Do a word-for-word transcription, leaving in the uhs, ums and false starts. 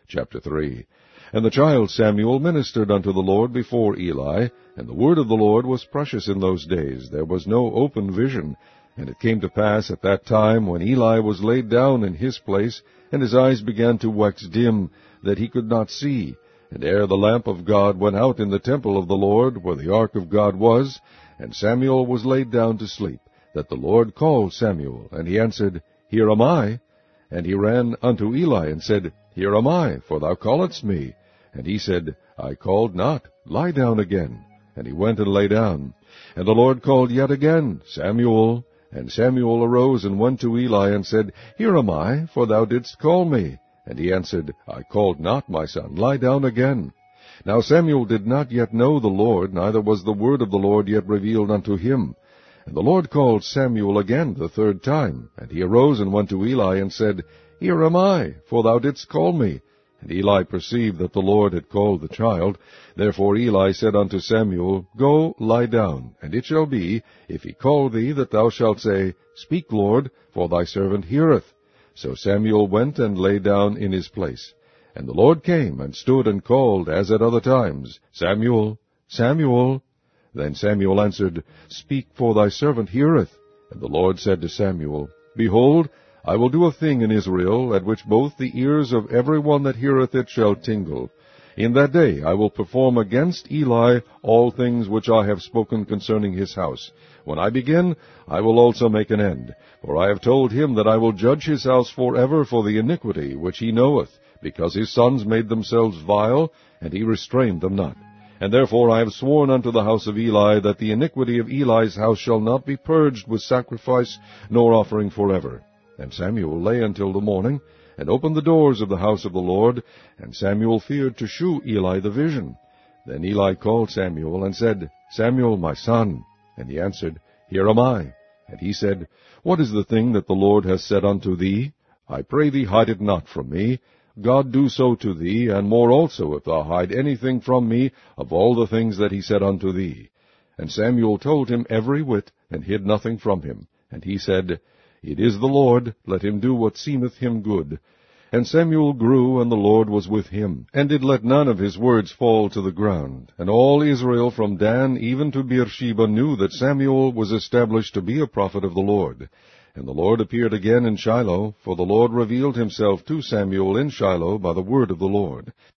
Chapter three. And the child Samuel ministered unto the Lord before Eli, and the word of the Lord was precious in those days. There was no open vision. And it came to pass at that time, when Eli was laid down in his place, and his eyes began to wax dim, that he could not see, and ere the lamp of God went out in the temple of the Lord, where the ark of God was, and Samuel was laid down to sleep, that the Lord called Samuel, and he answered, Here am I. And he ran unto Eli, and said, Here am I, for thou calledst me. And he said, I called not, lie down again. And he went and lay down. And the Lord called yet again, Samuel. And Samuel arose and went to Eli, and said, Here am I, for thou didst call me. And he answered, I called not, my son, lie down again. Now Samuel did not yet know the Lord, neither was the word of the Lord yet revealed unto him. And the Lord called Samuel again the third time. And he arose and went to Eli, and said, Here am I, for thou didst call me. And Eli perceived that the Lord had called the child. Therefore Eli said unto Samuel, Go, lie down, and it shall be, if he call thee, that thou shalt say, Speak, Lord, for thy servant heareth. So Samuel went and lay down in his place. And the Lord came and stood and called, as at other times, Samuel, Samuel. Then Samuel answered, Speak, for thy servant heareth. And the Lord said to Samuel, Behold, I will do a thing in Israel, at which both the ears of every one that heareth it shall tingle. In that day I will perform against Eli all things which I have spoken concerning his house. When I begin, I will also make an end. For I have told him that I will judge his house forever for the iniquity which he knoweth, because his sons made themselves vile, and he restrained them not. And therefore I have sworn unto the house of Eli, that the iniquity of Eli's house shall not be purged with sacrifice nor offering forever. And Samuel lay until the morning, and opened the doors of the house of the Lord, and Samuel feared to shew Eli the vision. Then Eli called Samuel, and said, Samuel, my son. And he answered, Here am I. And he said, What is the thing that the Lord has said unto thee? I pray thee hide it not from me. God do so to thee, and more also, if thou hide anything from me of all the things that he said unto thee. And Samuel told him every whit, and hid nothing from him. And he said, It is the Lord, let him do what seemeth him good. And Samuel grew, and the Lord was with him, and did let none of his words fall to the ground. And all Israel from Dan even to Beersheba knew that Samuel was established to be a prophet of the Lord. And the Lord appeared again in Shiloh, for the Lord revealed himself to Samuel in Shiloh by the word of the Lord.